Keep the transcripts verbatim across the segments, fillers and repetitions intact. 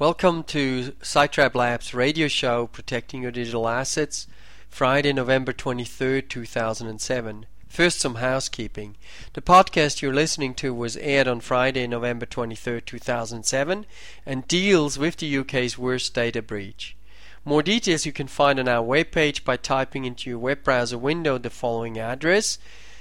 Welcome to Sitetrap Labs radio show Protecting Your Digital Assets, Friday, November twenty-third, two thousand seven. First, some housekeeping. The podcast you're listening to was aired on Friday, November twenty-third, two thousand seven and deals with the U K's worst data breach. More details you can find on our webpage by typing into your web browser window the following address: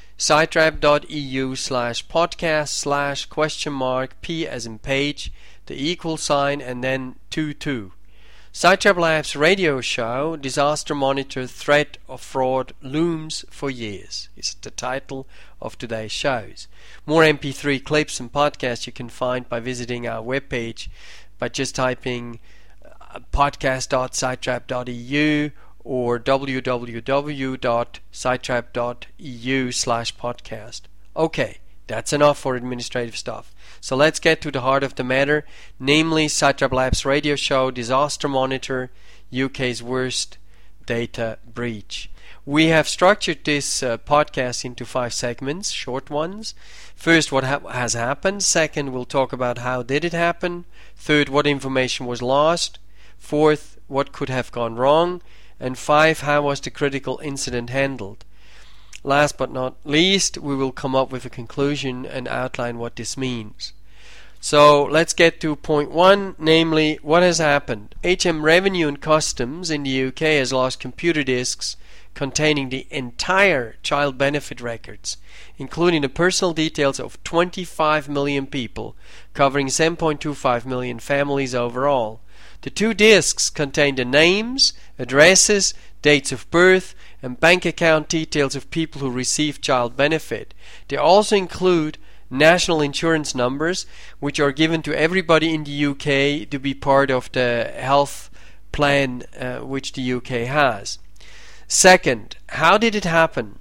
sitetrap.eu slash podcast slash question mark P as in page, the equal sign, and then two two. Sitetrap Labs radio show, Disaster Monitor, Threat of Fraud Looms for Years, is the title of today's shows. More M P three clips and podcasts you can find by visiting our webpage by just typing podcast dot sitetrap dot e u or w w w dot sitetrap dot e u slash podcast. Okay, that's enough for administrative stuff. So let's get to the heart of the matter, namely Sitetrap Labs radio show Disaster Monitor, U K's worst data breach. We have structured this uh, podcast into five segments, short ones. First, what ha- has happened. Second, we'll talk about how did it happen. Third, what information was lost. Fourth, what could have gone wrong. And five, how was the critical incident handled. Last but not least, we will come up with a conclusion and outline what this means. So let's get to point one, namely what has happened. H M Revenue and Customs in the U K has lost computer disks containing the entire child benefit records, including the personal details of twenty-five million people, covering seven point two five million families overall. The two disks contain the names, addresses, dates of birth, and bank account details of people who receive child benefit. They also include national insurance numbers, which are given to everybody in the U K to be part of the health plan uh, which the U K has. Second, how did it happen?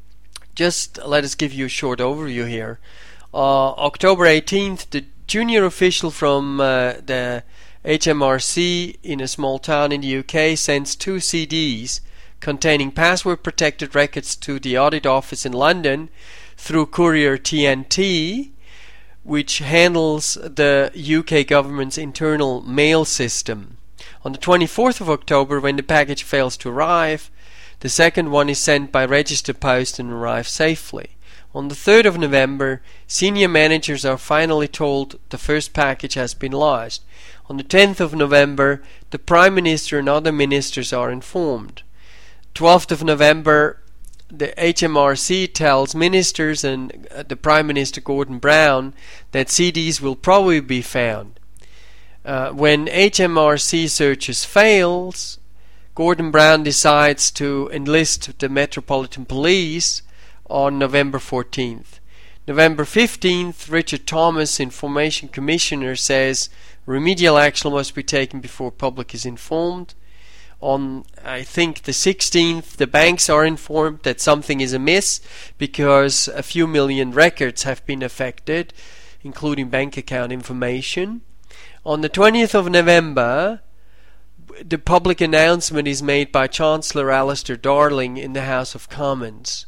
Just let us give you a short overview here. Uh, October eighteenth, the junior official from uh, the H M R C in a small town in the U K sends two C Ds containing password-protected records to the audit office in London through courier T N T, which handles the U K government's internal mail system. On the twenty-fourth of October, when the package fails to arrive, the second one is sent by registered post and arrives safely. On the third of November, senior managers are finally told the first package has been lost. On the tenth of November, the Prime Minister and other ministers are informed. twelfth of November, the H M R C tells ministers and uh, the Prime Minister Gordon Brown that C Ds will probably be found. Uh, when H M R C searches fails, Gordon Brown decides to enlist the Metropolitan Police on November fourteenth. November fifteenth, Richard Thomas, Information Commissioner, says remedial action must be taken before public is informed. On, I think, the sixteenth, the banks are informed that something is amiss because a few million records have been affected, including bank account information. On the twentieth of November, the public announcement is made by Chancellor Alistair Darling in the House of Commons.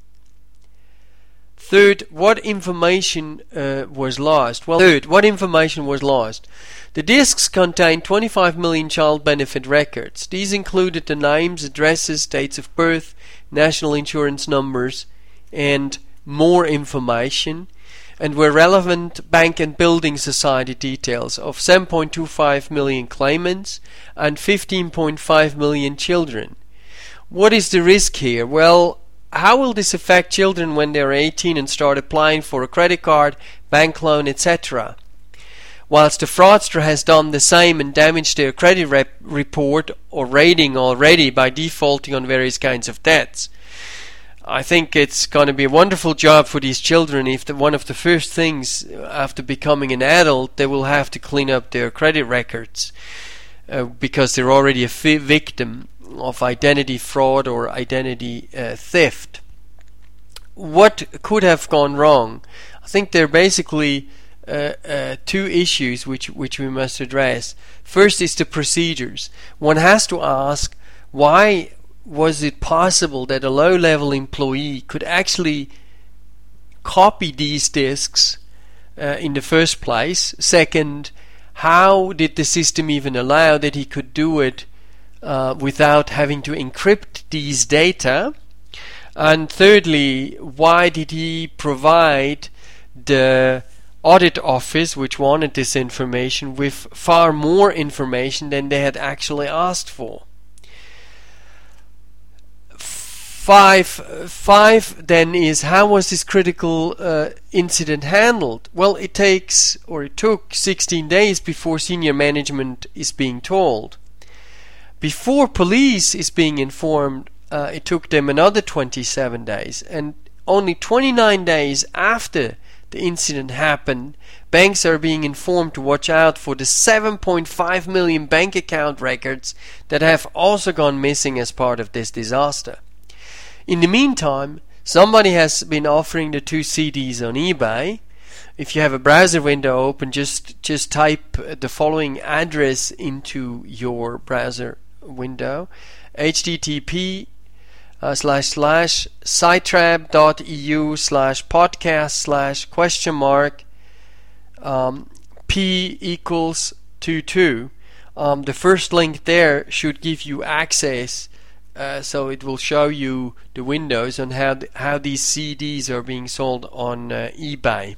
Third, what information uh, was lost? Well, third, what information was lost? The disks contained twenty-five million child benefit records. These included the names, addresses, dates of birth, national insurance numbers, and more information, and were relevant bank and building society details of seven point two five million claimants and fifteen point five million children. What is the risk here? Well, how will this affect children when they are eighteen and start applying for a credit card, bank loan, et cetera? Whilst the fraudster has done the same and damaged their credit rep- report or rating already by defaulting on various kinds of debts. I think it's going to be a wonderful job for these children if the, one of the first things after becoming an adult, they will have to clean up their credit records uh, because they're already a fi- victim of identity fraud or identity uh, theft. What could have gone wrong? I think there are basically uh, uh, two issues which which we must address. First is the procedures. One has to ask, why was it possible that a low-level employee could actually copy these disks uh, in the first place? Second, how did the system even allow that he could do it uh, without having to encrypt these data? And thirdly, why did he provide the audit office, which wanted this information, with far more information than they had actually asked for? Five, five then is, how was this critical uh, incident handled? Well, it takes, or it took sixteen days before senior management is being told. Before police is being informed, uh, it took them another twenty-seven days. And only twenty-nine days after the incident happened, banks are being informed to watch out for the seven point five million bank account records that have also gone missing as part of this disaster. In the meantime, somebody has been offering the two C Ds on eBay. If you have a browser window open, just just type the following address into your browser window: http uh, slash slash sitetrap.eu slash podcast slash question mark um, p equals two two. Um, the first link there should give you access. Uh, so it will show you the windows on how th- how these C Ds are being sold on uh, eBay.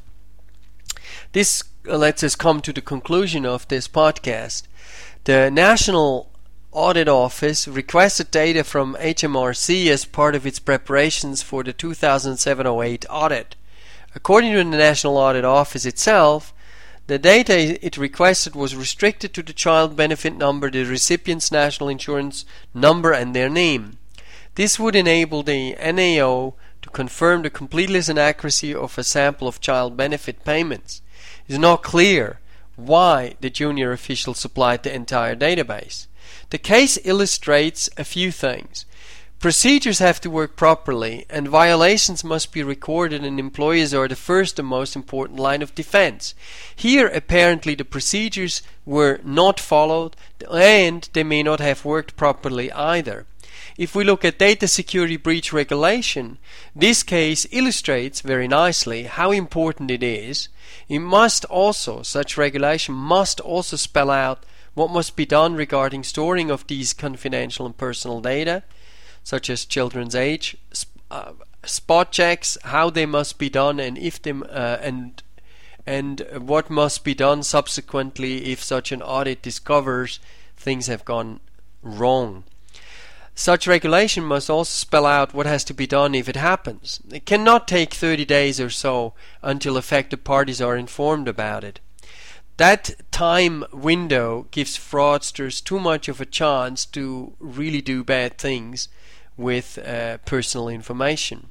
This uh, lets us come to the conclusion of this podcast. The National Audit Office requested data from H M R C as part of its preparations for the two thousand seven oh eight audit. According to the National Audit Office itself, the data it requested was restricted to the child benefit number, the recipient's national insurance number, and their name. This would enable the N A O to confirm the completeness and accuracy of a sample of child benefit payments. It is not clear why the junior official supplied the entire database. The case illustrates a few things. Procedures have to work properly, and violations must be recorded, and employees are the first and most important line of defense. Here, apparently, the procedures were not followed, and they may not have worked properly either. If we look at data security breach regulation, this case illustrates very nicely how important it is. It must also, such regulation must also spell out what must be done regarding storing of these confidential and personal data, such as children's age, uh, spot checks, how they must be done, and if them uh, and and what must be done subsequently if such an audit discovers things have gone wrong. Such regulation must also spell out what has to be done if it happens. It cannot take thirty days or so until affected parties are informed about it. That time window gives fraudsters too much of a chance to really do bad things with uh, personal information.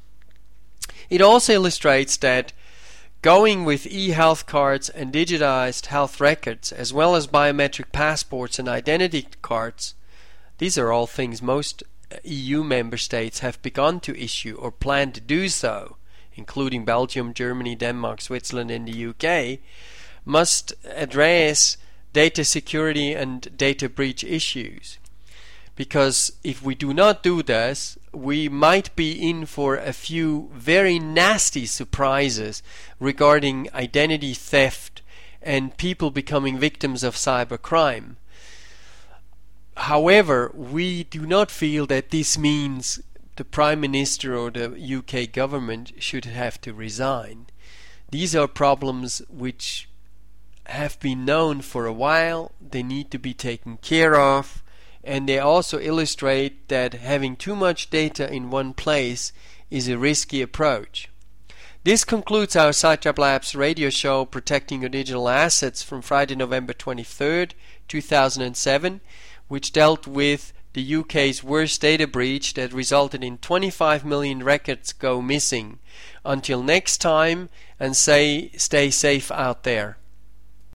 It also illustrates that going with e-health cards and digitized health records, as well as biometric passports and identity cards, these are all things most E U member states have begun to issue or plan to do so, including Belgium, Germany, Denmark, Switzerland, and the U K, must address data security and data breach issues. Because if we do not do this, we might be in for a few very nasty surprises regarding identity theft and people becoming victims of cybercrime. However, we do not feel that this means the Prime Minister or the U K government should have to resign. These are problems which have been known for a while. They need to be taken care of, and they also illustrate that having too much data in one place is a risky approach. This concludes our Sitetrap Labs radio show Protecting Your Digital Assets from Friday, November twenty-third, two thousand seven, which dealt with the U K's worst data breach that resulted in twenty-five million records go missing. Until next time, and say stay safe out there.